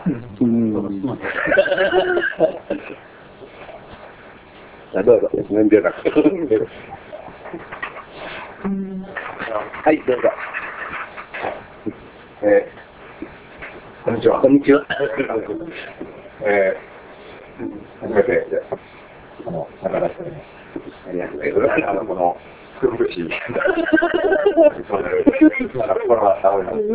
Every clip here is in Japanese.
どうぞ、年齢だ。はい、どうぞ。 こんにちは。 こんにちは。 初めて、中田さんに、ありがとうございます。この、福々しい、コロナ倒れなんで、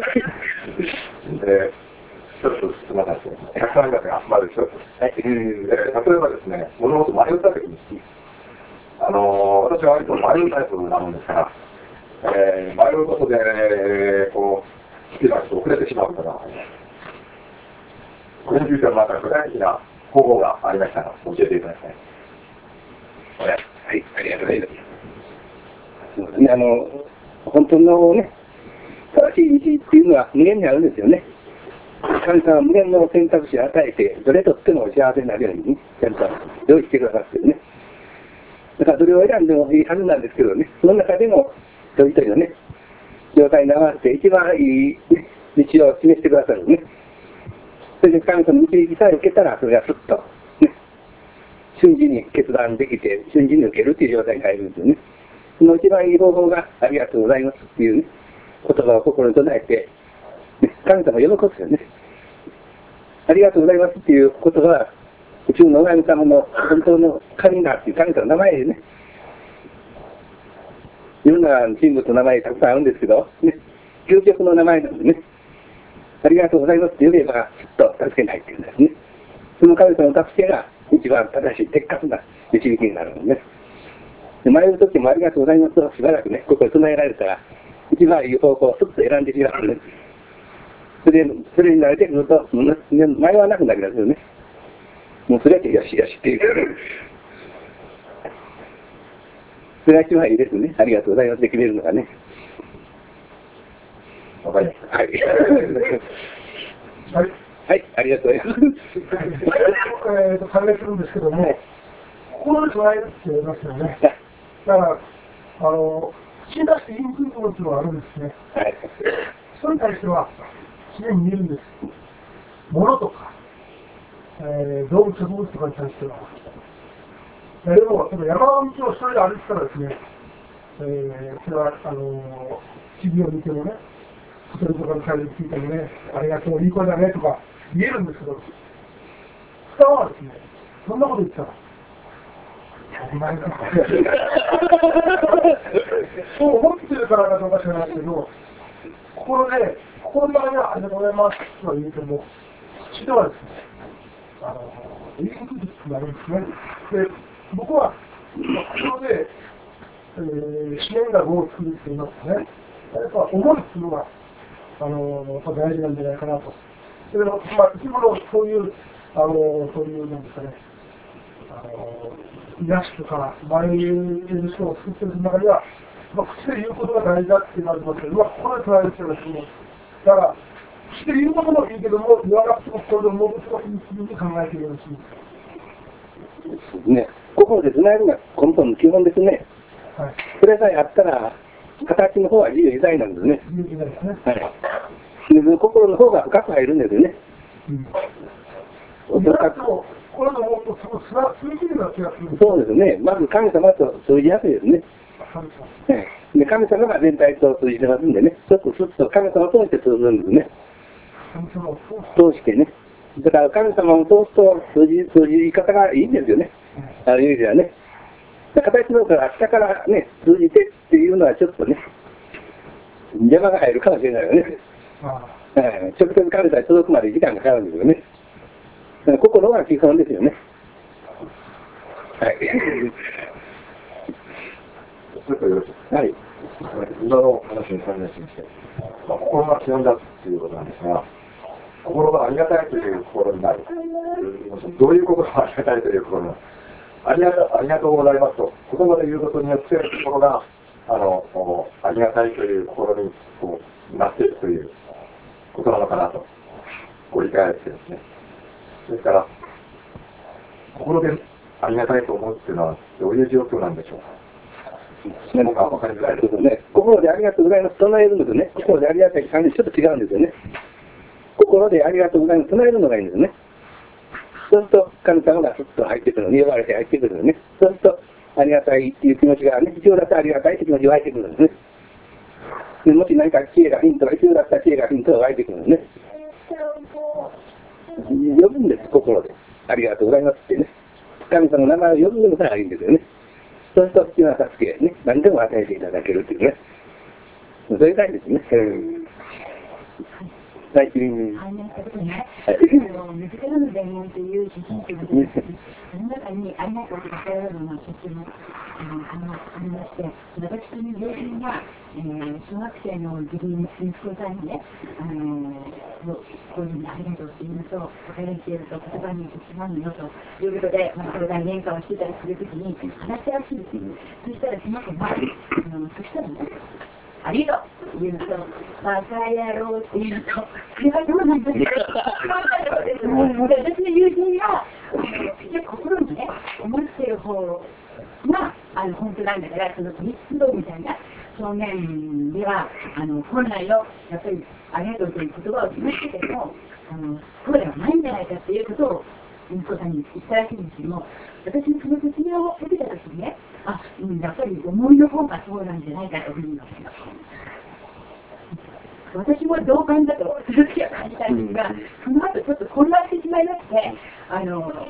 ちょっとすみません、たくさんの方が集まる一つ。例えばですね、もともと迷った時に、私は割と迷うタイプなもんですから、迷うことで、こう、スピードがちょっと遅れてしまうから、これについてはまた具体的な方法がありましたら教えていただきたい。 はい、ありがとうございます。そうですね、本当のね、正しい道っていうのは無限にあるんですよね。神様は無限の選択肢を与えて、どれとっても幸せになるようにね、ちゃんと用意してくださってるね。だからどれを選んでもいいはずなんですけどね、その中でも一人一人のね、状態に合わせて一番いい、ね、道を示してくださるね。それで神様の導きさえ受けたら、それがすっと、ね、瞬時に決断できて、瞬時に受けるという状態に入るんですよね。その一番いい方法が、ありがとうございますっていう、ね、言葉を心に唱えて、ね、神様を喜ぶんですよね。ありがとうございますっていう言葉は、宇宙の神様の本当の神だっていう神様の名前でね、いろんな人物の名前たくさんあるんですけど、ね、究極の名前なんでね、ありがとうございますって言えば、すっと助けないっていうんですね。その神様の助けが一番正しい的確な導きになるんですね。で迷うときもありがとうございますとしばらくね、ここに唱えられたら、一番いい方向をすっと選んでしまうんです。それに慣れてくると、迷わなくなりますよね。もうそれってよしよしっていう。それが一番いいですね。ありがとうございますで決めるのがね。 わかりました。 はい。 はい。 はい、ありがとうございます。 関連するんですけども、心で唱えるって言いますよね。だから、口に出して言いにくい部分っていうのがあるんですね。 はい。 それに対しては、自然に見えるんです。物とか、動物植物とかに対しては。でも、山の道を一人で歩いてたらですね、それは、地図を見てもね、ホテルとかの会で聞いてもね、ありがとう、いい声だねとか言えるんですけど、下はですね、そんなこと言ったら、お前だ。そう思ってるからかどうか知らないけど、心の中ではありがとうございますとは言うけども、口ではですね、言いにくいってなるんですね。で、僕は、口で、支援学を作るって言いますかね。やっぱ思いっていうのが、大事なんじゃないかなと。でも、日頃そういう、なんですかね、癒しとか、周りにいる人を作っている中には、口で言うことが大事だって言われてますけど、心で捉える人がですね、だから、口で言うこともいいけども、言わなくても心で思うことがいいっていうふうに考えてよろしいです。 ね、心で唱えるのが根本の基本ですね。 はい。 それさえあったら、形の方は自由自在なんですね。 自由自在ですね。 はい。で、心の方が深く入るんですよね。 うん。だからも、これのもっとすごい通じるような気がする。 そうですね。まず神様と通じやすいですね。 神様。 で、神様が全体と通じてますんでね、ちょっとすっと神様を通して通ずるんですね。 神様を通してね。だから神様を通すと通じ方がいいんですよね。ある意味ではね。形のから下からね、通じてっていうのはちょっとね、邪魔が入るかもしれないよね。直接神様に届くまで時間がかかるんですよね。心が基本ですよね。はい。 ちょっとよろしいですか。 はい。 今の話に関連しまして、心が基本だということなんですが、心がありがたいという心になる。どういう心がありがたいという心なのありがとうございますと、言葉で言うことによって、心が、ありがたいという心にこうなっていくということなのかなと、ご理解してですね。ですから、心でありがたいと思うっていうのは、どういう状況なんでしょうか。 何か分かりづらいですね。心でありがとうございますと唱えるのとね、心でありがたい感じちょっと違うんですよね。 心でありがとうございます唱えるのがいいんですね。そうすると神様がすっと入ってくるの、呼ばれて入ってくるのね。そうするとありがたいっていう気持ちがね、必要だったらありがたいって気持ちが湧いてくるんですね。でもし何か知恵がヒントが必要だったら知恵がヒントが湧いてくるんですね。呼ぶんです、心で。ありがとうございますってね。神様の名前を呼ぶのがいいんですよね。そうすると必要な助け、ね、何でも与えていただけるっていうね。それがいいですね。はい、 話したことね、身近なの伝言という写真集が出てきて、その中にありがとうと伝えられるの写真もありまして、私の友人が、小学生の義理の息子さんにね、こういうふうにありがとうっていうのと、お金っていうと言葉に一番のよということで、相談喧嘩をしてたりするときに話したらしいんですよ。そしたらその子が、そしたらね、ありがとうっていうのと、バカ野郎っていうのと、それはどうなんですか？私の友人が、心にね、思っている方が、本当なんだから、その密度みたいな表現では、本来の、やっぱり、ありがとうという言葉を示してても、そうではないんじゃないかっていうことを、息子さんに言ったらしいんですけども、私もその説明を受けたときにね、やっぱり思いの方がそうなんじゃないかと思います。私も同感だと、その時は感じたんですが、その後ちょっと混乱してしまいまして、言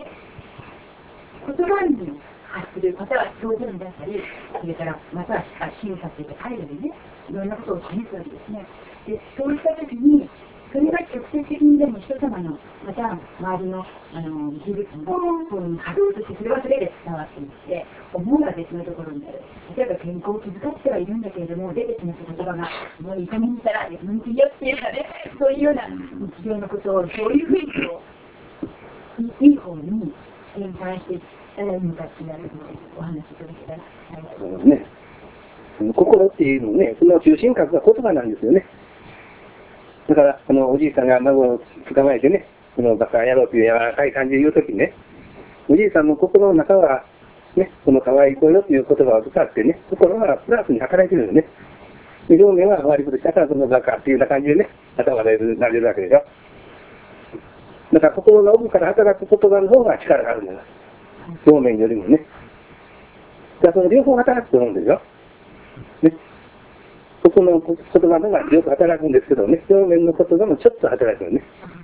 葉に発する、または表情に出したり、それからまたは審査というか態度でね、いろんなことを示すわけですね。で、そういった時に、それが直接的にでも人様の、また周りの事物の方に発として、それはそれで伝わっていって、思いが別のところにある。例えば健康を気遣ってはいるんだけれども、出てきます言葉が、もういい加減にしたら、向きよっていうかね、そういうような日常のことを、そういうふうにいい方に変換していったらいいのかっていうのをお話しいただけたら。 そうですね。心っていうのね、その中心核が言葉なんですよね。だから、おじいさんが孫を捕まえてね、そのバカ野郎という柔らかい感じで言うときにね、おじいさんの心の中は、ね、この可愛い子よという言葉を使ってね、心はプラスに働いてるよね。で、表面は悪いことしたからそのバカっていうような感じでね、頭がなれるわけでしょ。だから心の奥から働く言葉の方が力があるんだよ。表面よりもね。だからその両方働くと思うんですよ。ね。ここの言葉のがよく働くんですけどね、表面の言葉もちょっと働くよね。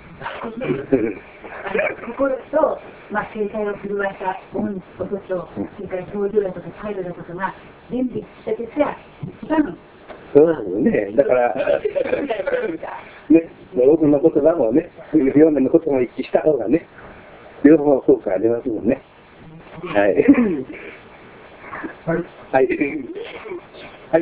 心と、正解を振るわした音と、それから表情だとか態度だとかが全部した結果、一番。 そうなんですよね。だから、ね、奥の言葉もね、表面の言葉も一致した方がね、両方効果が出ますもんね。はい。 はい。 はい。はい。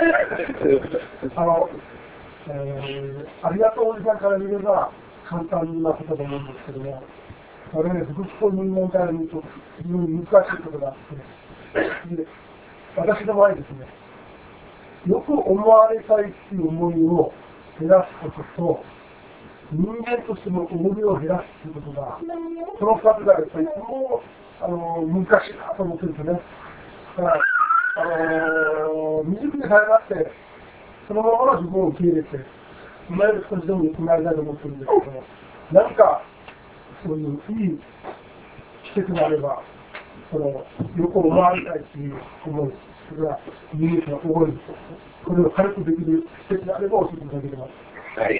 ありがとうおじさんから見れば簡単なことだと思うんですけども、それね、福祉と人間から見ると非常に難しいことがあって、で私の場合ですね、よく思われたいっていう思いを減らすことと、人間としての重みを減らすということが、その2つがやっぱりもう難しいなと思ってるんですね。だから未熟でさえなって、そのままの自分を受け入れて、いわゆる少しでも良くなりたいと思ってるんですけども、何かそういういい季節があれば、よく思われたいという思い、それは人間の思い、これを軽くできる季節があれば教えていただければ。 はい。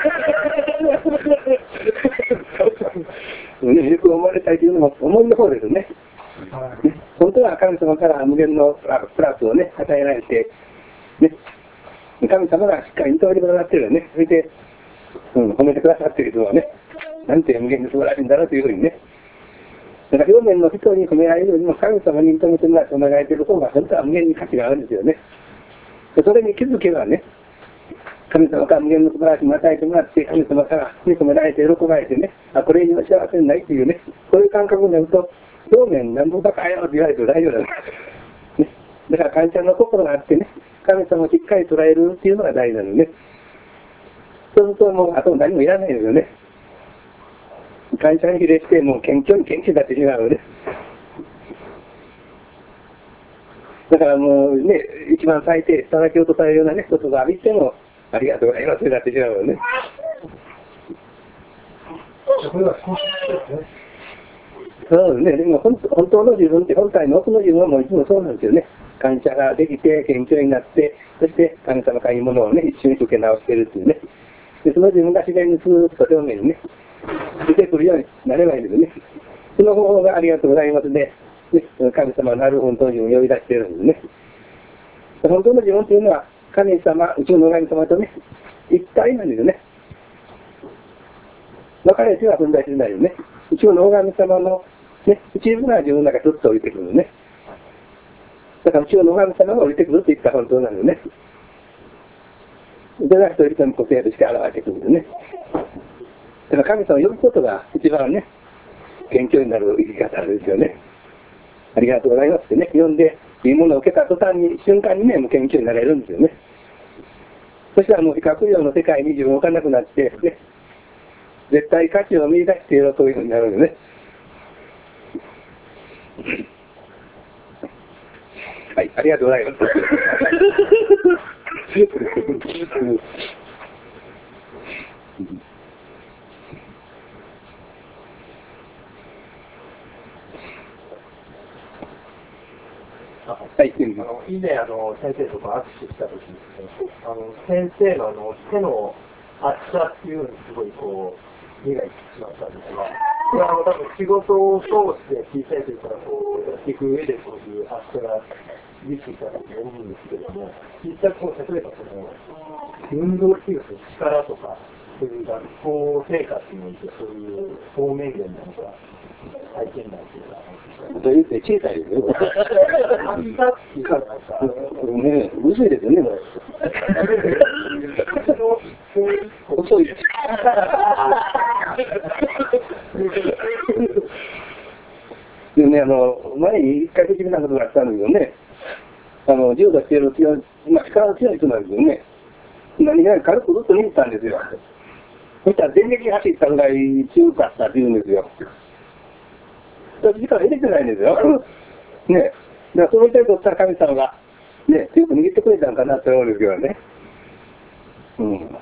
ね、よく思われたいというのも思いの方ですね。はい、本当は神様から無限のプラスをね、与えられて、ね、神様がしっかり認めてくださってるよね。それで、褒めてくださっている人はね、なんて無限に素晴らしいんだろうというふうにね。だから表面の人に褒められるよりも神様に認めてもらえている方が本当は無限に価値があるんですよね。それに気づけばね、神様から無限の素晴らしいも与えてもらって、神様から認められて喜ばれてね、これ以上幸せにないというね、そういう感覚になると、表面何もバカやろと言われても大丈夫だ、ね。だから感謝の心があってね、神様をしっかり捉えるっていうのが大事なのね。そうするともうあと何もいらないですよね。感謝に比例してもう謙虚になってしまうので。だからもうね、一番最低、叩き落とされるようなね、ことが浴びても、ありがとうございますになってしまうのね。 これは少しですね。 そうですね。でも本当の自分って本体の奥の自分はもういつもそうなんですよね。感謝ができて、謙虚になって、そして神様からいいものをね、一緒に受け直してるっていうね。で、その自分が自然にスーッと表面にね、出てくるようになればいいですね。その方法がありがとうございますね。神様はなる本当の自分を呼び出しているんですね。本当の自分っていうのは、神様、宇宙の神様とね、一体なんですよね。分かれては存在しないよね。宇宙の神様の、ね、一部が自分の中にずっと降りてくるのね。だから宇宙の神様が降りてくるって言ったら本当なのね。それが一人一人の個性として現れてくるんですね。だから神様を呼ぶことが一番ね、謙虚になる生き方ですよね。ありがとうございますってね、呼んで、いいものを受けた途端に、瞬間にね、もう謙虚になれるんですよね。そしたらもう比較量の世界に自分を置かなくなって、ね、絶対価値を見出して喜ぶようになるんですね。はい、ありがとうございます。はい、 以前先生とか握手した時に先生の手の厚さっていうのにすごいこう目がいってしまったんですが、これは多分仕事を通して小さい時からこうやっていく上でそういう厚さができてきたと思うんですけれども、実際こう例えばその運動っていう力とかそういう学校生活においてそういう方面で何か体験談というか。 と言って小さいですよ。 厚さっていうかなんかね、薄いですよね、もう。遅いです。でね、前に一回的なことがあったんですよね。柔道している強い、力の強い人なんですよね。何が軽くずっと握ったんですよ。そしたら電撃走ったぐらい強かったって言うんですよ。時間入れてないんですよ。ね。だからその手を取ったら神様が、ね、強く握ってくれたんかなって思うんですけどね。うん。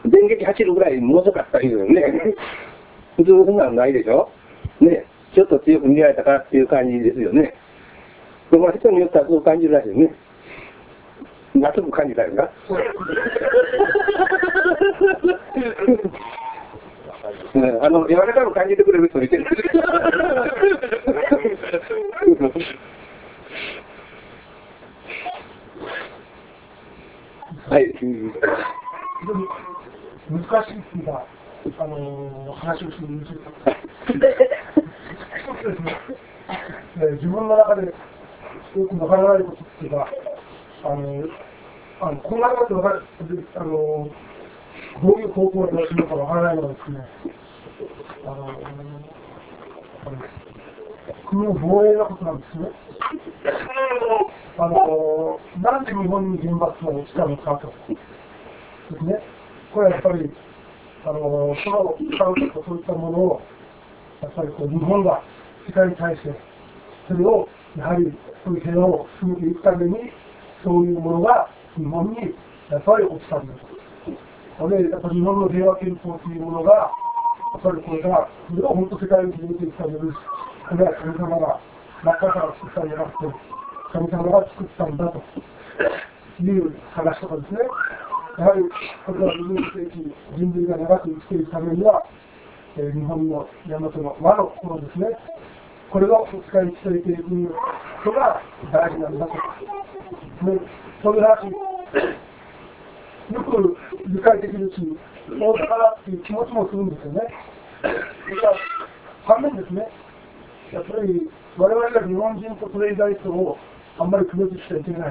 電撃走るぐらいも遅かったんですよね。普通そんなのないでしょ。ね。ちょっと強く握られたからっていう感じですよね。でも人によってはそう感じるらしいね。熱く感じたんですか柔らかく感じてくれる人いてる。はい。 難しいっていうか、話をするんですけど、一つですね、自分の中でよくわからないことっていうか、こんなことわかる、どういう方向でやるのかわからないのがですね、国の防衛のことなんですね。なんで日本に原爆が落ちたのかとですね。これはやっぱり、その科学とそういったものを、やっぱりこう日本が世界に対して、それをやはりそういう平和を進めていくために、そういうものが日本にやっぱり落ちたんだと。で、やっぱり日本の平和憲法というものが、やっぱりこれが、それを本当世界に広げていくために、これは神様が中から作ったんじゃなくて、神様が作ったんだという話とかですね。やはり、これから21世紀、人類が長く生きていくためには、日本の大和の和の心ですね。これを世界に伝えていくことが大事なんだと。そういう話、よく理解できるし、そうだからっていう気持ちもするんですよね。反面ですね、やっぱり我々が日本人とそれ以外とをあんまり区別しちゃいけない。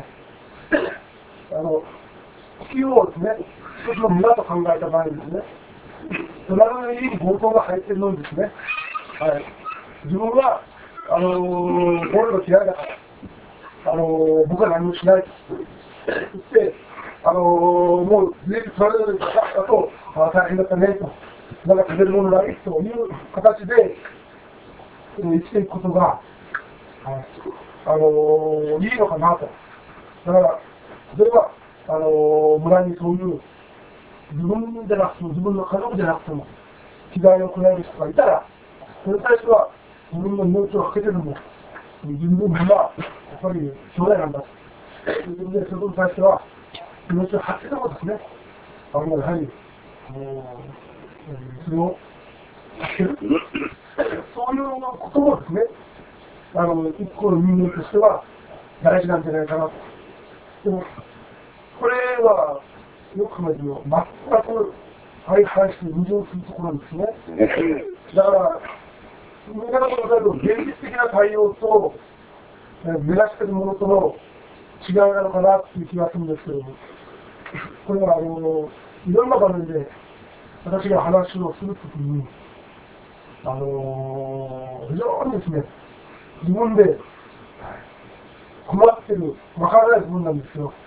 地球をですね、一つの村と考えた場合にですね、隣の家に強盗が入っているのにですね、はい、自分は暴力が嫌いだから、僕は何もしないと言って、もう全部取られるだと、大変だったねと、なんか食べるものないという形で生きていくことが、いいのかなと。だから、例えば、村にそういう自分でなくても、自分の家族でなくても、被害を加える人がいたら、 それに対しては、自分の命をかけてでも、自分がやっぱり兄弟なんだ。自分でそういうことに対しては、命を張ってでもですね、やはり、それを助ける。そういうこともですね、一個の人間としては大事なんじゃないかなと。でも、これは、よく考えても、全く相反して矛盾するところなんですね。だから、見方を考えると、現実的な対応と、目指しているものとの違いなのかなっていう気がするんですけども、これは、いろんな場面で、私が話をするときに、非常にですね、自分で困ってる、わからない部分なんですよ。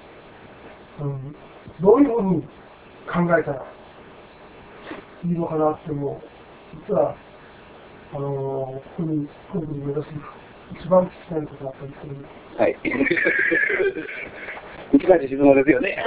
どういうふうに考えたらいいのかなっても、実は、ここに私、一番聞きたいことだったりするんです。 はい。一番自分ですよね。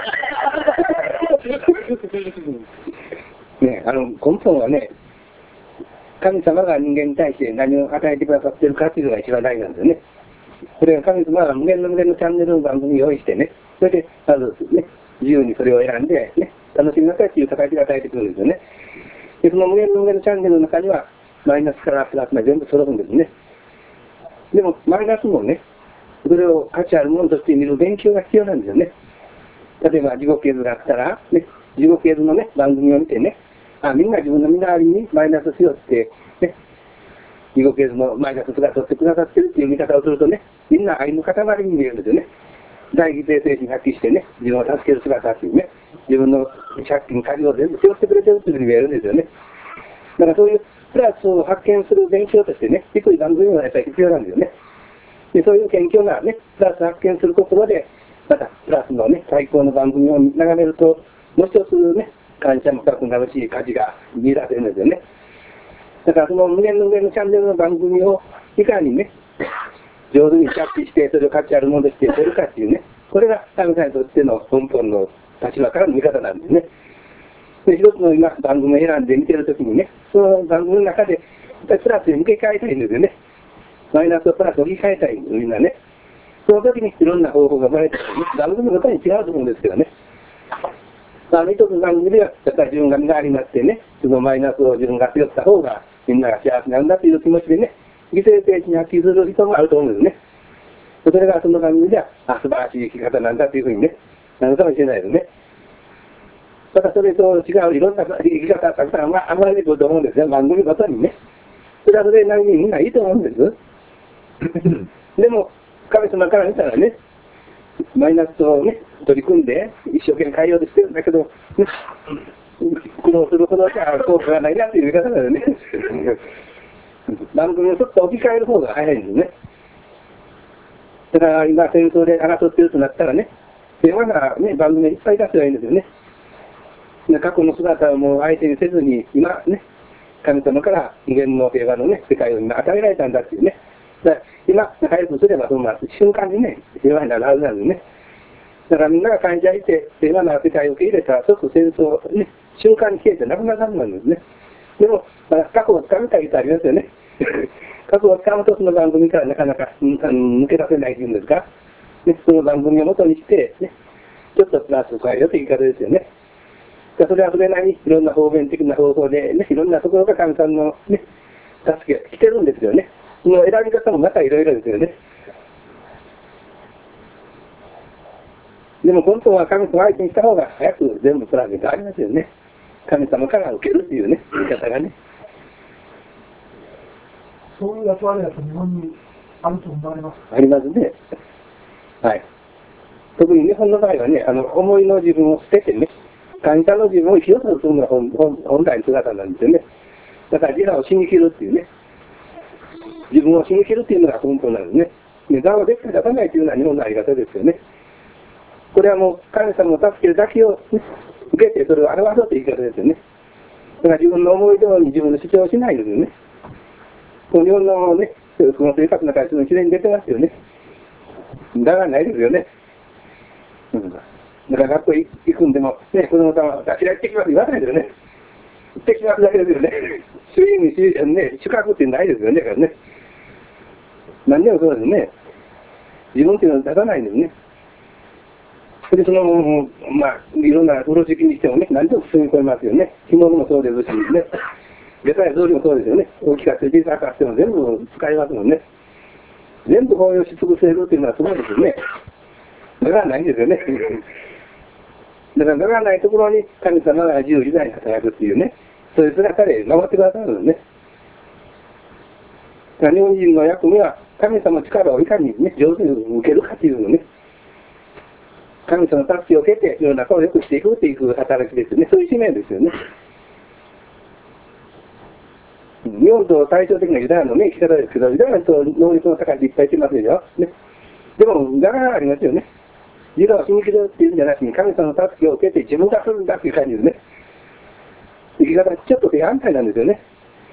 ね、根本はね、神様が人間に対して何を与えてくださっているかっていうのが一番大事なんですよね。それが神様が無限のチャンネルの番組を用意してね、それで、まずね、自由にそれを選んで、ね、楽しみなさいっていう形で与えてくるんですよね。で、その無限のチャンネルの中には、マイナスからプラスまで全部揃うんですね。でも、マイナスもね、それを価値あるものとして見る勉強が必要なんですよね。例えば、地獄絵図があったら、ね、地獄絵図のね、番組を見てね、みんな自分の身代わりにマイナスしようって、ね、地獄絵図のマイナスが取ってくださってるっていう見方をするとね、みんな愛の塊に見えるんですよね。大犠牲精神発揮してね、自分を助ける姿っていうね、自分の借金、借りを全部背負ってくれてるっていうふうに見えるんですよね。だからそういうプラスを発見する勉強としてね、低い番組がやっぱり必要なんですよね。で、そういう研究がね、プラス発見するところで、またプラスのね、最高の番組を眺めると、もう一つね、感謝も深くなるし、価値が見出せるんですよね。だからその無限の上のチャンネルの番組をいかにね、上手にキャッチして、それを価値あるものとして出るかっていうね、これが神様にとっての根本の立場からの見方なんですね。で、一つの今、番組を選んで見てるときにね、その番組の中で、プラスに向け替えたいんですよね。マイナスとプラスを置き換えたい、みんなね。その時にいろんな方法が生まれてる、ね、番組の中に違うと思うんですけどね。一つの番組では、やっぱり自分が身代わりになってね、そのマイナスを自分が背負った方が、みんなが幸せなんだという気持ちでね、犠牲精神に発揮する人もあると思うんですね。それがその番組では、素晴らしい生き方なんだというふうにね、なるかもしれないですね。ただそれと違ういろんな生き方がたくさんあまりくると思うんですよ、番組ごとにね。それはそれなりにみんないいと思うんです。でも、神様から見たらね、マイナスをね、取り組んで、一生懸命変えようとしてるんだけど、ね、苦労するほどじゃ効果がないなっていう言い方だよね。番組をちょっと置き換える方が早いんですね。だから今戦争で争っているとなったらね、平和な、ね、番組いっぱい出せばいいんですよね。過去の姿をもう相手にせずに、今ね、神様から無限の平和のね、世界を今与えられたんだっていうね。だから今、仲良くすればそんな瞬間にね、平和になるはずなんですね。だからみんなが感じ合いて、平和な世界を受け入れたら、即戦争、ね、瞬間に消えてなくなるはずなんですね。でも、過去をつかみたいとありますよね。過去をつかむとその番組からなかなか抜け出せないというんですか。ね、その番組を元にして、ね、ちょっとプラスを加えようという言い方ですよね。それはそれなりにいろんな方便的な方法で、ね、いろんなところが神さんの、ね、助けが来てるんですよね。その選び方もまたいろいろですよね。でも本当は神様相手にした方が早く全部プラスがありますよね。神様から受けるっていうね、言い方がね。 そういう役割が日本にあると思われます。 ありますね。はい。特に日本の場合はね、思いの自分を捨ててね、感謝の自分を生きようとするのが本来の姿なんですよね。だから自我を死に切るっていうね、自分を死に切るっていうのが根本なんですね。で、我を絶対出さないというのは日本のあり方ですよね。これはもう神様の助けるだけを、ね、受けてそれを表そうという言い方ですよね。だから自分の思い通りに自分の主張をしないんですよね。この日本のね、この生活の中で自然に出てますよね。だからないですよね。だから学校行くんでも、ね、子供さんは嫌いってきます言わないですよね。 ってしまうだけですよね。周囲に資格ってないですよね、だからね。何でもそうですね。自分っていうのは出さないんですね。それでまあ、いろんな風呂敷にしてもね、何でも包み込みますよね。着物もそうですしね。下駄や草履もそうですよね。大きかったり小さかっても全部使いますもんね。全部応用し尽くせるっていうのはすごいですよね。だからないんですよね。だからないところに神様が自由自在に働くっていうね、そういう姿で守ってくださるんですね。日本人の役目は神様の力をいかにね、上手に受けるかっていうのね、神様の助けを受けて世の中を良くしていくっていう働きですよね。そういう使命ですよね。日本と対照的なユダヤのね、生き方ですけど、ユダヤの人は能力の高い人いっぱいいてますでしょ。ね。でも、だからありますよね。ユダヤを信じるっていうんじゃなくて、神様の助けを受けて自分がするんだっていう感じですね。生き方ちょっと正反対なんですよね。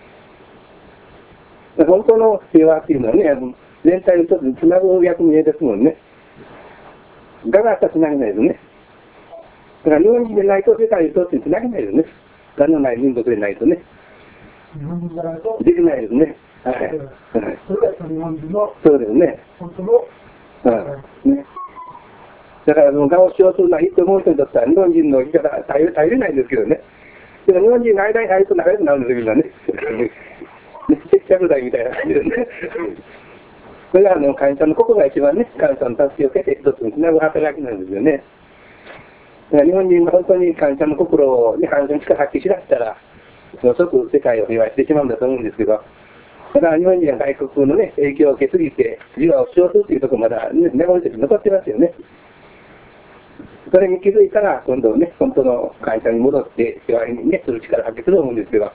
本当の平和っていうのはね、全体を一つにつなぐ役目ですもんね。だからつなげないですね。だから日本人でないと世界を一つにつなげないですね。がのない民族でないとね。 日本人じゃないとできないですね。はい。 それが日本人のそうですね。 本当の、 ね。だから我を主張するのはいいと思う人にとっては日本人の生き方は耐えれないんですけどね。でも日本人の間に入ると仲良くなるんですよ、みんなね。接着剤みたいな感じでね。これが会社のここが一番ね、会社の助けを受けて一つにつなぐ働きなんですよね。だから日本人が本当に会社の心をね、会社の力発揮しだしたら、ものすごく世界を平和してしまうんだと思うんですけど、だから日本人が外国のね、影響を受けすぎて、自我を主張するというところまだね、名残として残ってますよね。それに気づいたら、今度ね、本当の会社に戻って、平和にね、する力を発揮すると思うんですけど、はい。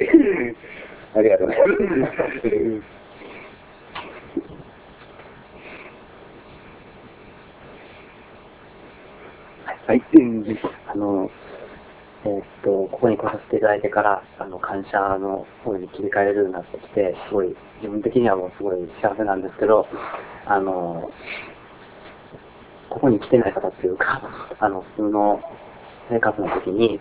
ありがとうございます。 はい。ここに来させていただいてから、感謝の方に切り替えれるようになってきて、すごい、自分的にはもうすごい幸せなんですけど、ここに来てない方っていうか、普通の生活の時に、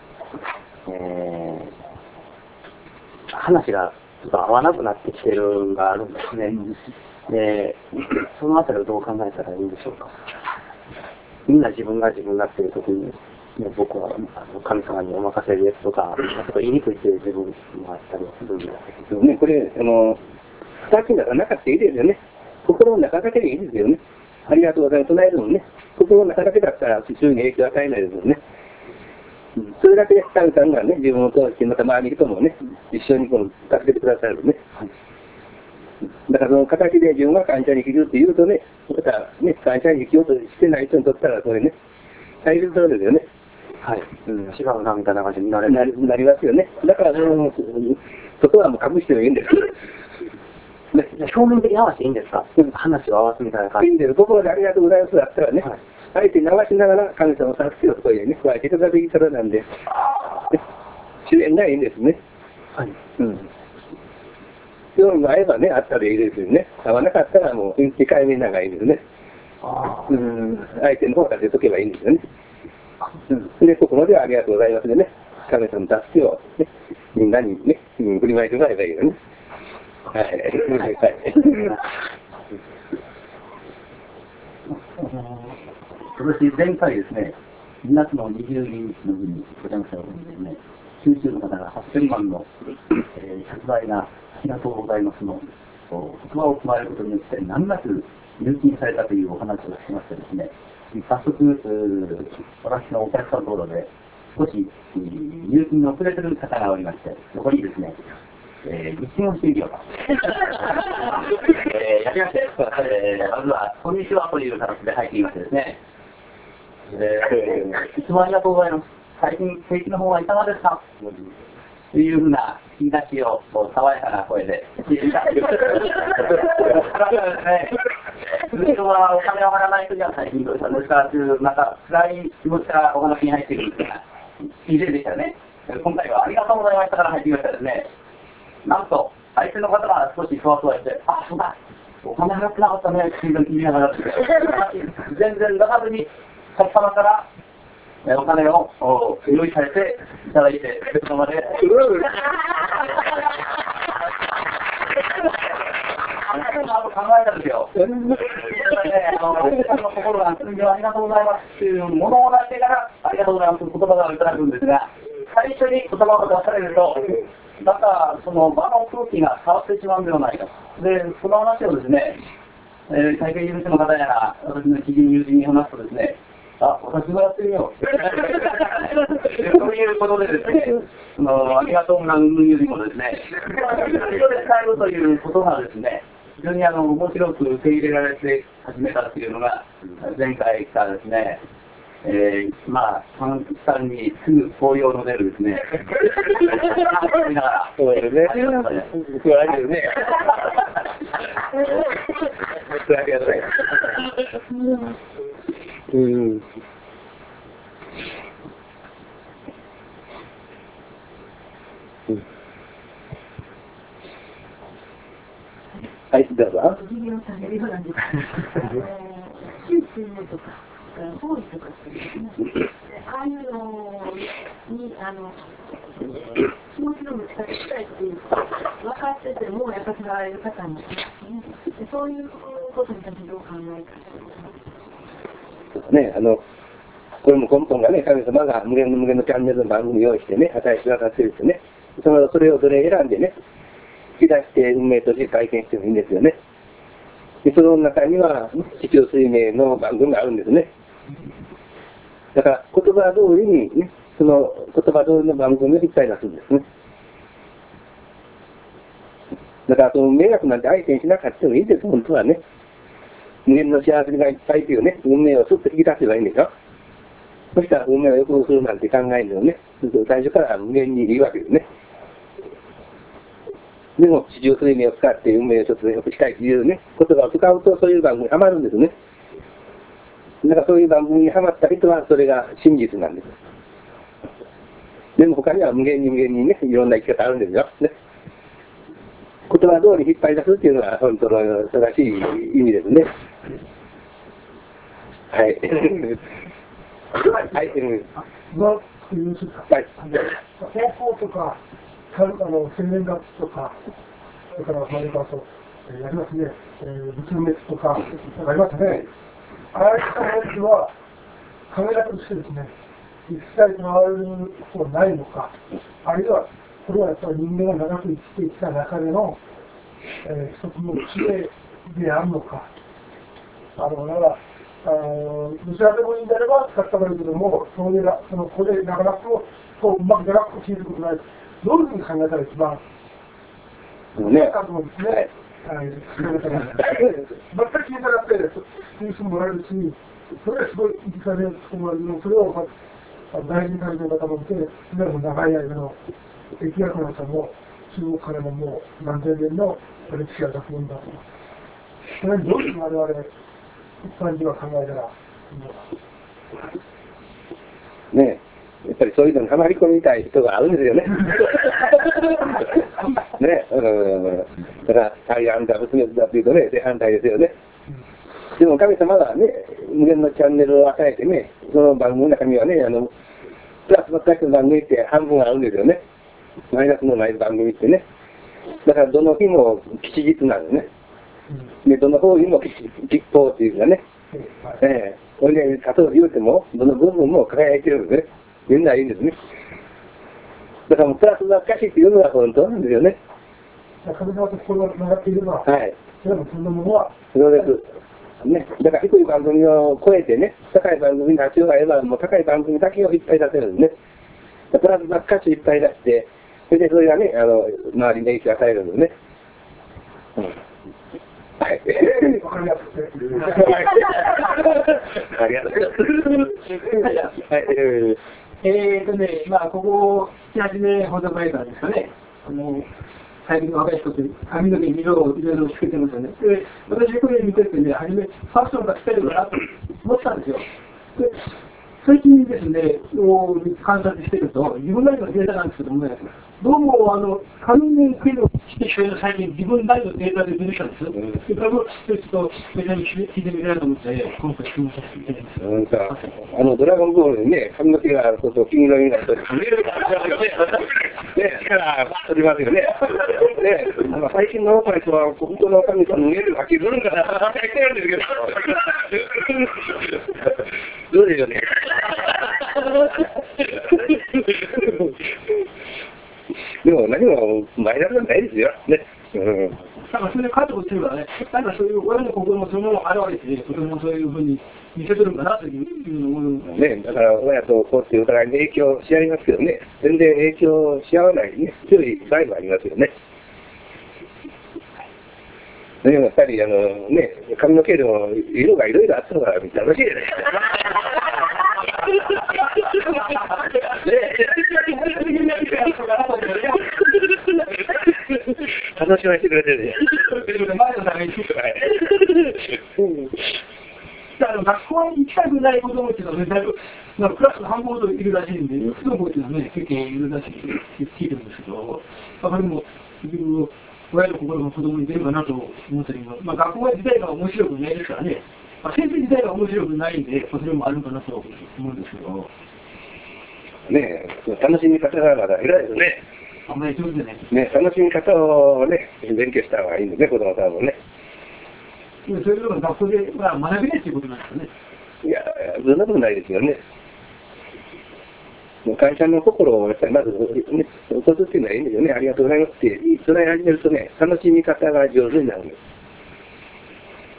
話がちょっと合わなくなってきてるのがあるんですね。で、そのあたりをどう考えたらいいんでしょうか。みんな自分がっていう時に、僕は神様にお任せですとか、ちょっと言いにくいっていう自分もあったりするんですね。これ、二つだからなかったらいいですよね。心の中だけでいいですよね。ありがとうございます。唱えるのね。心の中だけだったら、周囲に影響を与えないですよね。それだけで神さんがね、自分を通してまた周りの人もね、一緒に助けてくださるね。だからその形で自分が感謝に生きるっていうとね、またね、感謝に生きようとしてない人にとったら、それね、大切そうですよね。 はい。違うなみたいな感じになりますよね。だから、そこはもう隠してもいいんです。 表面的に合わせていいんですか？話を合わせみたいな感じ。 いいんです。心でありがとうございますだったらね、相手に合わせながら神様を助けようというね、加えていただく言い方なんで、自然がいいんですね。 はい。 興味が合えばね、あったらいいですよね。合わなかったらもう、2回目なんかいいですね。相手の方から出とけばいいんですよね。で、心ではありがとうございますでね、神様の助けを、ね、みんなにね、振りまいてもらえばいいよね。はい。はい。 今年前回ですね、2月の22日の日にございましたようにですね、九州の方が8000万の、100倍なありがとうございますの言葉を加えることによって何なく入金されたというお話をしましてですね、早速、私のお客さんのところで少し入金が遅れてる方がおりまして、そこにですね、一問終了やりまして、まずは、こんにちはという形で入っていましてですね、いつもありがとうございます。最近、景気の方はいかがですかというふうな言い出しを、爽やかな声で、通常はお金を払わないときは最近どうしたんですかという、また暗い気持ちからお話に入ってくるというような以前でしたね。今回はありがとうございましたから入ってきましたですね。なんと、相手の方が少しそわそわして、あ、そうだ、お金払ってなかったね、っていうのを聞きながら、全然出さずに、お客様からお金を用意されていただいて、ベトナムで。考えたんですよ。心がありがとうございますっていうものを出してからありがとうございますという言葉がいただくんですが、最初に言葉を出されると、またその場の空気が変わってしまうんではないかと。で、その話をですね、会計事務所の方や私の知人友人に話すとですね、あ、私もやってみよう。そういうことでですね、ありがとうなうんよりもですね、一度で使えるということがですね、非常に面白く受け入れられて始めたというのが、前回からですね、まあ、単にすぐ紅葉の出るですね、見ながら、 そうですね。ありがとうございます。そうありがとうね。ありがとうございます。はい、どうぞ。 授業されるようなんですけど、手術とか、法医とかってですね、ああいうのに、気持ちの持ち方したいっていう、分かってても、やっぱりられる方にいますね。そういうことに対してどう考えたそうね、これも根本がね、神様が無限のチャンネルの番組を用意してね、与えてくださってるんですよね。それをどれ選んでね、引き出して運命として体験してもいいんですよね。で、その中には、地球水明の番組があるんですね。だから、言葉通りにね、その言葉通りの番組を引っ張り出すんですね。だから、その迷惑なんて相手にしなかったもいいんです、本当はね。無限の幸せがいっぱいというね、運命をすっと引き出せばいいんでしょ。そしたら運命をよくするなんて考えるのをね、最初から無限にいいわけですね。でも、地上水明を使って運命をちょっとよくしたいというね、言葉を使うとそういう番組にハマるんですね。だからそういう番組にハマった人はそれが真実なんです。でも他には無限にね、いろんな生き方あるんですよ。ね、言葉通り引っ張り出すっていうのが本当の正しい意味ですね。はい。はい。 はい。高校とか、生年月日とか、それから、やりますね、仏滅とか、ありますね。ああいったやつは、考え方としてですね、実際に回ることはないのか、あるいは、これはやっぱり人間が長く生きてきた中での、一つの知恵であるのか。だから、どちらでもいいんであれば使った方がいいけども、これなかなかそううまくなく聞いることない。どういうふうに考えたら一番ね、 かと思うんですね。全く聞いたらって、そういう人もらえるし、それはすごい生きされる人もらえるの、それを大事にされている方もいて、でも長い間の疫学の人も、中国からももう何千年の歴史が学問だと。それにどういう我々、一般人は考えたらいいのか。 ねえ、やっぱりそういうのにはまり込みたい人があるんですよね。ね、だから大安だ、仏滅だっていうとね、正反対ですよね。でも神様がね、無限のチャンネルを与えてね、その番組の中にはね、プラスばっかりの番組って半分あるんですよね。マイナスのない番組ってね。だからどの日も吉日なんですね。で、どの方にも吉報っていうかね。これで、例えば言うても、どの部分も輝いてるんですね。みんないいんですね。だからもうプラスばっかしっていうのが本当なんですよね。 神様と心がつながっているのは、 はい。 それもそんなものは、 そうです。ね。だから低い番組を超えてね、高い番組に立ち寄れば、もう高い番組だけをいっぱい出せるんですね。プラスばっかしいっぱい出して、それでそれがね、周りに影響を与えるんですね。はい。 わかりやすくて。 ありがとうございます。はい。 まあ、ここ、7、8年ほど前からですかね、最近の若い人って髪の毛に色をいろいろつけてますよね。で、私これ見ててね、初め、ファッションがしてるかなと思ったんですよ。で、最近ですね、観察してると、自分なりのデータなんですけどもね、どうも髪の毛の質それの最近自分なりのデータで出てきたんです。それからちょっとメジャーに聞いてみたいと思って、今回質問させていただきます。 なんか、ドラゴンボールでね、髪の毛がこう黄色になると、見えるからね、力が取りますよね。ね、最近の若い人は、本当の髪と見えるわけするんかな、書いてるんですけど。どうですよね。でも何もマイナスはないですよ。ね。 なんかそれでカットすればね、なんかそういう親の心もそのまま現れて、とてもそういうふうに見せてるんだなというふうに思う。 ね、だから親と子っていうお互いに影響し合いますけどね、全然影響し合わないね、強い場合もありますよね。でもやっぱりね、髪の毛でも色がいろいろあったのが楽しいですね。楽しませてくれてるね。 学校に行きたくない子供っていうのはね、だいぶクラスの半分ほどいるらしいんで、不登校っていうのはね、結構いるらしいって聞いてるんですけど、でも、親の心が子供に出るかなと思ったりも、学校自体が面白くないですからね、先生自体が面白くないんで、それもあるかなと思うんですけど。 ねえ、楽しみ方がまだ偉いですね。 あんまり上手じゃないですね。楽しみ方をね、勉強した方がいいんですね、子供さんもね。 そういうのが学校で学びないっていうことなんですかね。 いや、そんなことないですよね。会社の心をやっぱりまずね、落とすっていうのはいいんですよね。ありがとうございますって、それを始めるとね、楽しみ方が上手になるんです。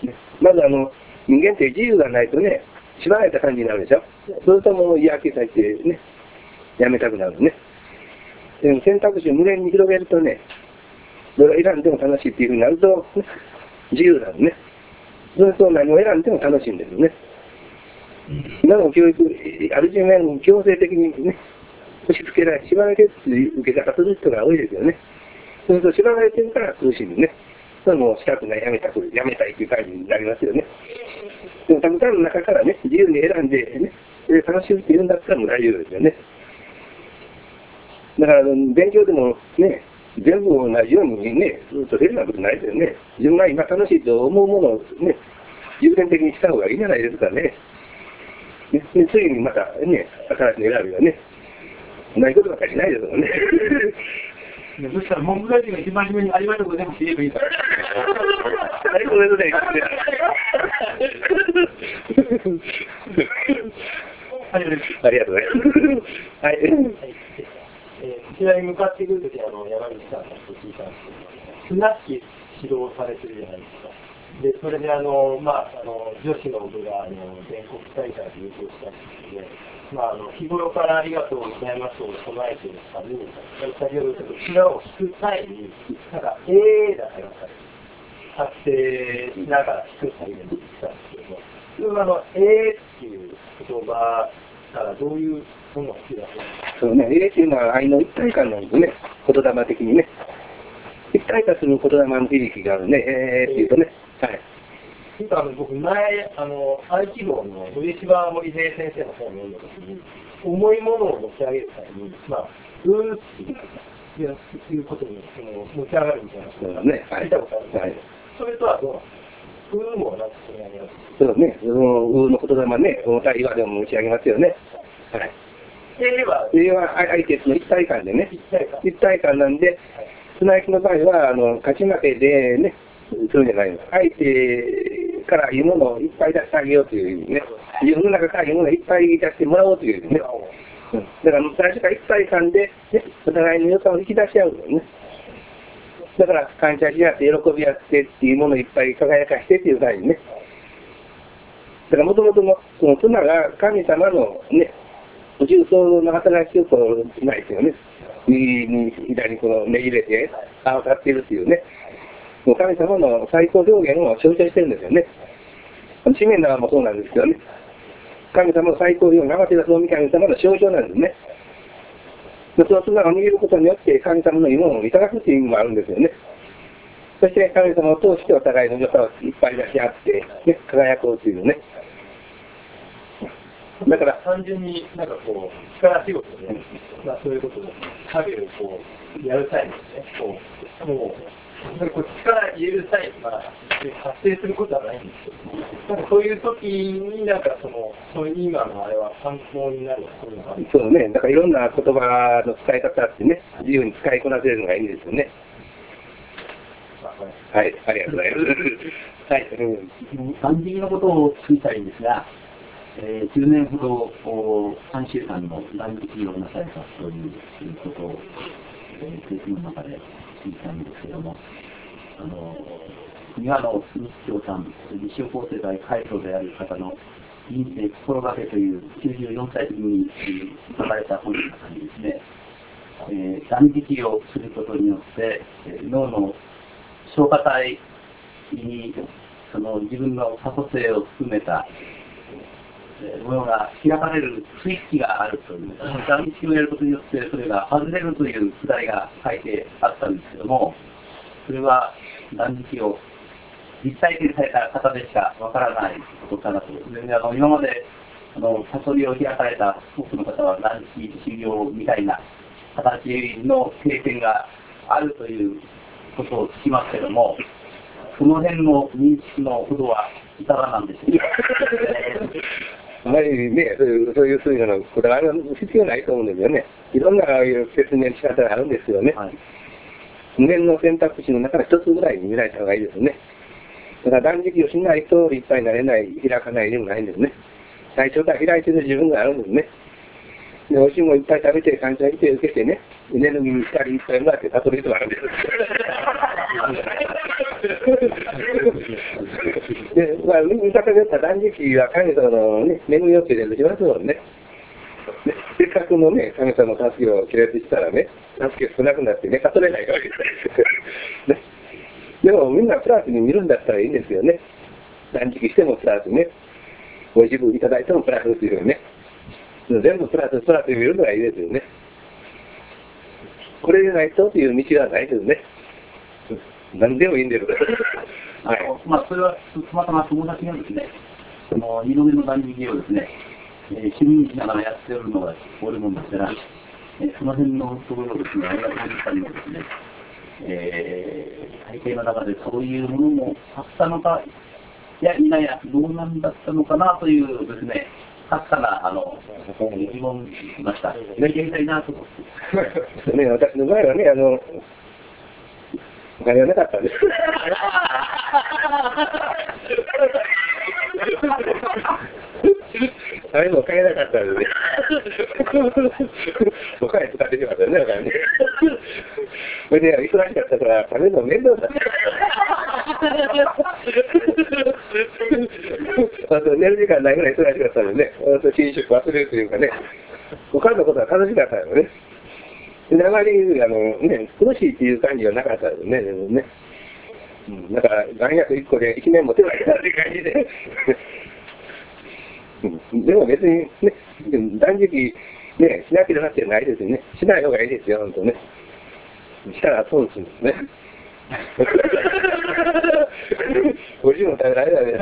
ね、まず人間って自由がないとね、縛られた感じになるでしょ。そうするともう嫌気されてね、やめたくなるね。でも選択肢を無限に広げるとね、どれを選んでも楽しいっていうふうになると、ね、自由なんですね。そうすると何を選んでも楽しいんですよね。今の教育、ある種面強制的にね、押し付けられ、縛られてっていう受け方する人が多いですよね。そうすると縛られてるから苦しいんですね。それはもうしたくない、やめたいっていう感じになりますよね。でもたくさんの中からね、自由に選んでね、楽しむっていうんだったらもう大丈夫ですよね。だから勉強でもね、全部同じようにね、取れるようなことないですよね。自分が今楽しいと思うものをね、優先的にした方がいいじゃないですかね。ね、ついにまたね、新しい選びがね、ないことばかりないですもんね。 そしたら文部大臣が一番初めにありがとうございますって言えばいいから。 ありがとうございます。ありがとうございます。はい。 こちらに向かってくるとき山口さんと聞いたんですけど、綱引き指導されてるじゃないですか。で、それで女子の部が全国大会で優勝したんですけど、日頃からありがとうございますを唱えている方に、先ほどちょっと綱を引く際に、だったり、発声しながら引くっていうのを言ってたんですけども、それはっていう言葉からどういうものを引き出せるんですか？ そうね、っていうのは愛の一体感なんですね、言霊的にね。一体化する言霊の響きがあるね、っていうとね。はい。 僕前、合気道の上芝森平先生の本を読んだときに、重いものを持ち上げる際に、っていうことに持ち上がるみたいなことが聞いたことあるんですけど、それとはどうなんですか？もなんかそれやります。 そうね、の言霊ね、重たい岩でも持ち上げますよね。はい。は相手との一体感でね、一体感なんで、綱引きの場合は勝ち負けでね、するんじゃないの。相手からいいものをいっぱい出してあげようという意味ね。自分の中からいいものをいっぱい出してもらおうという意味ね。だから最初から一体感で、ね、お互いの良さを引き出し合うのね。だから感謝し合って喜び合ってっていうものをいっぱい輝かしてっていう感じね。だからもともとのその妻が神様のね、宇宙創造の働きをこうないですよね。右に左にこのねじれて合わさっているっていうね。もう神様の最高表現を象徴してるんですよね。使命のもそうなんですけどね。神様の最高表現、天照大神様の象徴なんですね。その綱を握ることによって神様のいいものをいただくという意味もあるんですよね。そして神様を通してお互いの良さをいっぱい出し合って、ね、輝こうというね。 だから単純になんかこう力仕事で、まあそういうことで影をこうやる際にね、こうもうこう力入れる際に発生することはないんですけど、なんかそういう時になんかそういう今のあれは参考になるそういうのが。 そうね、だからいろんな言葉の使い方ってね、自由に使いこなせるのがいいんですよね。はい、ありがとうございます。はい。 断食のことを聞いたいんですが、10年ほど3週間の断食をなされたということを、経験の中で聞いたんですけれども、庭の日教さん、西尾法政大会長である方の人生心がけという94歳に書かれた本の中にですね、断食をすることによって脳の消化体に自分の過疎性を含めたものが開かれるスイッチがあるという、断食をやることによってそれが外れるというくだりが書いてあったんですけども、それは断食を実体験された方でしかわからないことかなと。今まで悟りを開かれた多くの方は断食修行みたいな形の経験があるということを聞きますけども、その辺の認識のほどはいかがなんでしょうか。 あまりね、そういうふうなこだわりは必要ないと思うんですよね。いろんな説明の仕方があるんですよね。はい、無限の選択肢の中で一つぐらいに見られた方がいいですね。だから断食をしないといっぱいになれない、開かないでもないんですね。最初から開いてる自分があるんですね。で、おいしいもんいっぱい食べて、感謝して受けてね、エネルギー光いっぱいもらって悟る人があるんです。で、まあ、見方で言ったら断食は神様のね、恵みを受けてるしますもんね。せっかくのね、神様の助けを切れてしたらね、助け少なくなってね、悟れないわけです。ね、でもみんなプラスに見るんだったらいいんですよね。断食してもプラスね、ご自分いただいてもプラスっていうね。全部プラス見るのがいいですよね。これでないとという道はないですね。何でもいいんです。 はい。まあ、それはたまたま友達がですね、2度目の断食をですね、市民しながらやっておるのがおるもんですから、その辺のところをですね、ありがとうございますね、体系の中でそういうものもあったのか、いや、いなや、どうなんだったのかなというですね、かすかな疑問しました。やりたいなと思って。 ね、私の場合はね、お金はなかったんです。あれもお金なかったんですね。お金使ってしまったよね、お金ね。それで、忙しかったから食べるの面倒だった。寝る時間ないぐらい忙しかったのでね、寝食忘れるというかね、他のことは楽しかったのね。あまりね、苦しいっていう感じはなかったですね、でもね。だから、弾薬1個で1年も手がけたって感じで。でも別にね、断食ね、しなきゃなってないですよね。しない方がいいですよ、本当ね。したら損するんですね。おいしいもの食べられないね。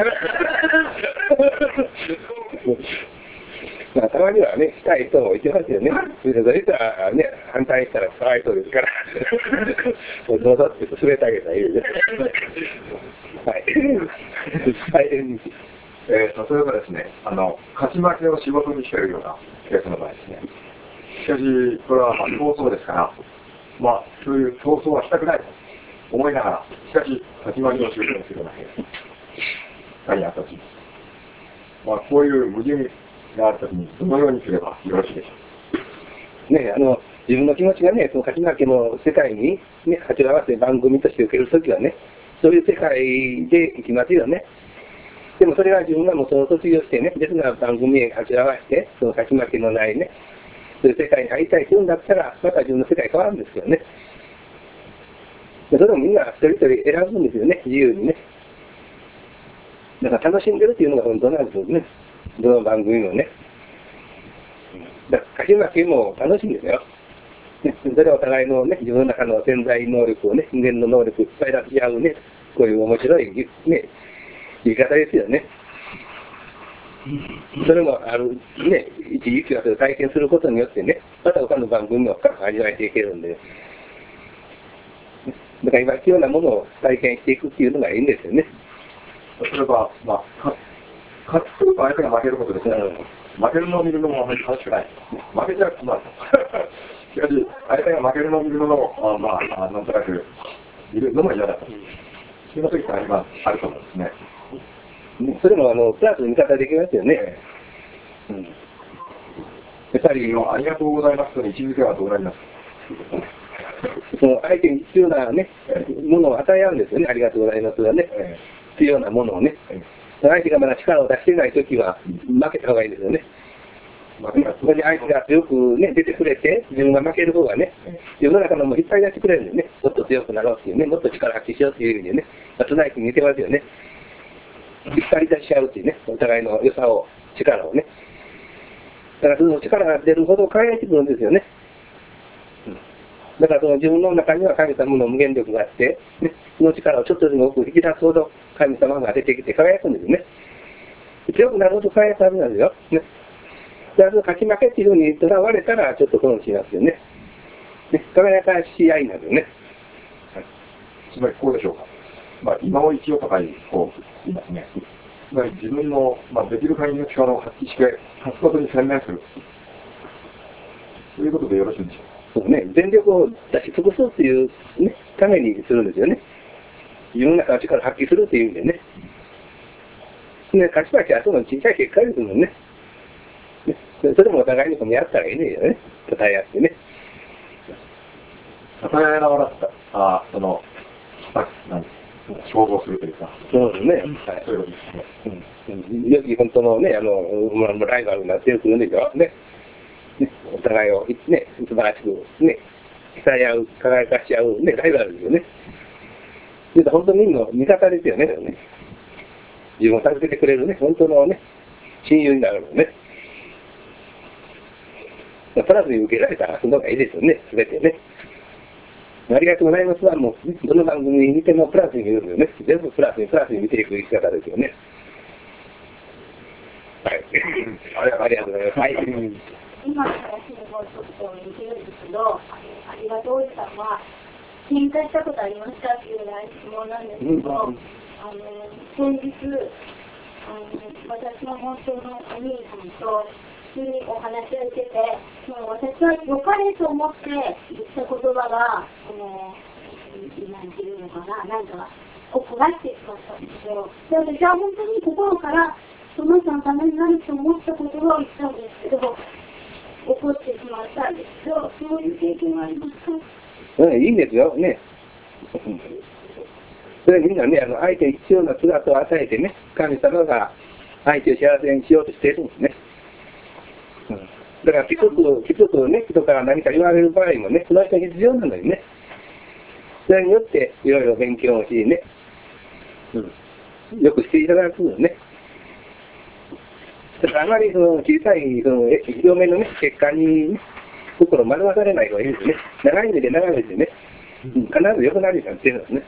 まあ、たまにはね、したい人もいてますよね。それで人はね、反対したらかわいそうですから、どうぞって進めてあげたらいいですね。はい。はい。 例えばですね、勝ち負けを仕事にしているようなケースの場合ですね。しかし、これは闘争ですから、まあ、そういう闘争はしたくないと思いながら、しかし、勝ち負けを仕事にするようなケースがあったとき、まあ、こういう矛盾があるときに、どのようにすればよろしいでしょう。 ね、自分の気持ちがね、その勝ち負けの世界に、ね、鉢合わせ番組として受けるときはね、そういう世界で生きますよね。でもそれは自分がもうその卒業してね、別な番組へ鉢合わせて、その勝ち負けのないね、そういう世界に入りたいというんだったら、また自分の世界変わるんですよね。それをみんな一人一人選ぶんですよね、自由にね。だから楽しんでるっていうのが本当なんですよね。どの番組もね。だから勝ち負けも楽しいんですよ。ね、それはお互いのね、自分の中の潜在能力をね、人間の能力をいっぱい出し合うね、こういう面白いね、言い方ですよね。 それもね、一時期はそれを体験することによってね、また他の番組も深く味わえていけるんで、だから今必要なものを体験していくっていうのがいいんですよね。 例えば、勝つことと相手が負けることですね。負けるのを見るのもあまり楽しくない。負けちゃうとしかし、相手が負けるのを見るのも、なんとなく見るのも嫌だと。そんな時ってあると思うんですね。 それもプラスに見方できますよね。やっぱり、 ありがとうございますと位置づけはどうなりますか？ その相手に必要なね、ものを与え合うんですよね。ありがとうございますがね。必要なものをね。相手がまだ力を出していないときは負けた方がいいですよね。そこに相手が強くね、出てくれて、自分が負ける方がね、世の中のも引っ張り出してくれるんでね、もっと強くなろうっていうね、もっと力発揮しようっていう意味でね、綱引きに似てますよね。引っ張り出し合うっていうね、お互いの良さを、力をね。だからその力が出るほど輝いてくるんですよね。だからその自分の中には神様の無限力があって、ね、その力をちょっとでも多く引き出すほど神様が出てきて輝くんですよね。強くなるほど輝くはずなんですよ。ね。だから勝ち負けっていうふうにとらわれたらちょっと損しますよね。ね、輝かし合いなんですよね。 つまりこうでしょうか。今を一応とかにこう言いますね。つまり自分の、できる限りの力を発揮して勝つことに専念する。そういうことでよろしいでしょうか。 そうね、全力を出し尽くすっていう、ね、ためにするんですよね。自分の中の力を発揮するっていう意味でね。勝ち負けはその小さい結果ですもんね。それもお互いに見合ったらいいんですよね。称え合ってね。 称え合いながら、想像するというか。 そうですね。はい。 そういうことですね。 よき本当のね、ライバルになってくるんでしょ。ね。お互いをね、素晴らしくね、鍛え合う、輝かし合うね、ライバルですよね。本当にみんな味方ですよね。自分を助けてくれるね、本当のね、親友になるのね。プラスに受けられたらその方がいいですよね、すべてね。ありがとうございますはもう、どの番組に見てもプラスに見るんですよね。全部プラスに見ていく生き方ですよね。はい。ありがとうございます。はい。 今の話にもちょっと似てるんですけど、ありがとうおじさんは、喧嘩したことありましたっていうような質問なんですけど、先日、私の本当のお兄さんと普通にお話をしてて、私は良かれと思って言った言葉が、なんていうのかな、なんか、怒らしてしまったんですよ。で、私は本当に心からその人のためになると思った言葉を言ったんですけど、怒ってしまったんですけど、そういう経験はありますか？ いいんですよ、ね。それみんなね、相手に必要な姿を与えてね、神様が相手を幸せにしようとしているんですね。だからきつくね、人から何か言われる場合もね、その人に必要なのにね。それによっていろいろ勉強をしね、よくしていただくのね。だからあまりその小さい表面のね、結果に、ね、心惑わされない方がいいですね。長い目でね、必ず良くなるようになってるんですね。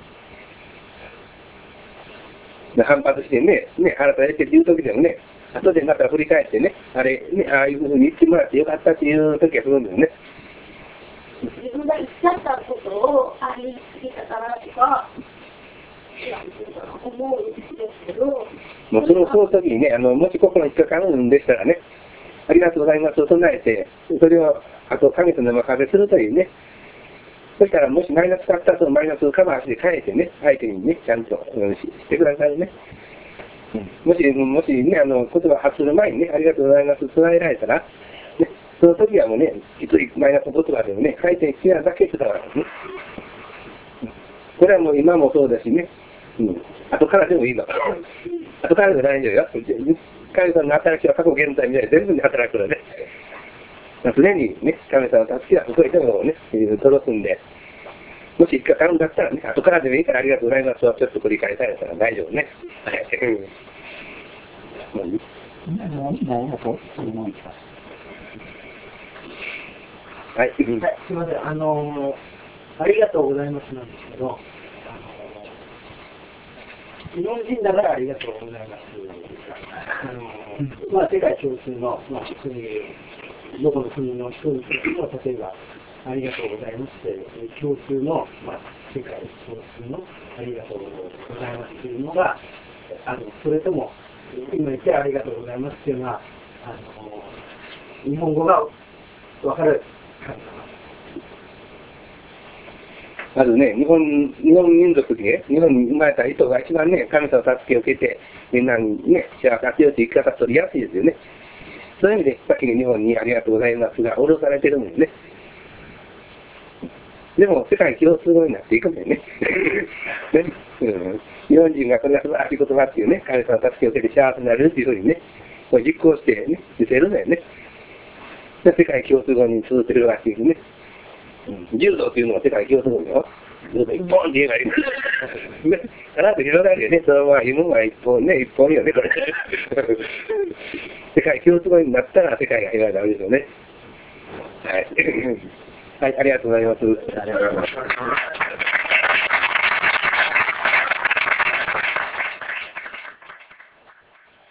反発してね、腹立ててっていう時でもね、後でまた振り返ってね、ああいうふうに言ってもらってよかったっていう時はするんですね。 自分が言っちゃったことを言い過ぎたからとか、思うんですけど、もうその時にね、もし心に引っかかるんでしたらね、ありがとうございますと唱えて、それをあと神様にお任せするというね、そしたらもしマイナスだったらそのマイナスをカバーして変えてね、相手にね、ちゃんとしてくださいね。もしね、言葉発する前にね、ありがとうございますと伝えられたら、ね、その時はもうね、きついマイナスの言葉でもね、変えていくだけ伝わるんですね。これはもう今もそうだしね、後からでもいいの。後からでも大丈夫よ。神様の働きは過去現在未来全部に働くので、常にね、神様の助けはそこへでもね、届くんで、もし引っかかるんだったらね、後からでもいいからありがとうございますとちょっと繰り返されたら大丈夫ね。はい。はい。 すみません、ありがとうございますなんですけど、 日本人だからありがとうございます。まあ、世界共通の、まあ、そういうどこの国の人にとっても、例えば、ありがとうございますって、共通の、まあ、世界共通のありがとうございますっていうのが、それとも、今言ってありがとうございますっていうのは、日本語が分かる感じ。 まずね、日本民族で、日本に生まれた人が一番ね、神様の助けを受けて、みんなにね、幸せをという生き方取りやすいですよね。そういう意味で、先に日本にありがとうございますが、脅されてるんですね。でも、世界共通語になっていくんだよね。ね、日本人がこんな素晴らしい言葉っていうね、神様の助けを受けて幸せになるっていうふうにね、これ実行してね、見せるんだよね。で、世界共通語に通じてるらしいですね。柔道っていうのは世界共通語よ。柔道一本って言えばいい。ね、かなって広がるよね。そのまま芋が一本ね、一本よね、これ。世界共通語になったら世界が広がるわけですよね。はい。はい、ありがとうございます。 ありがとうございます。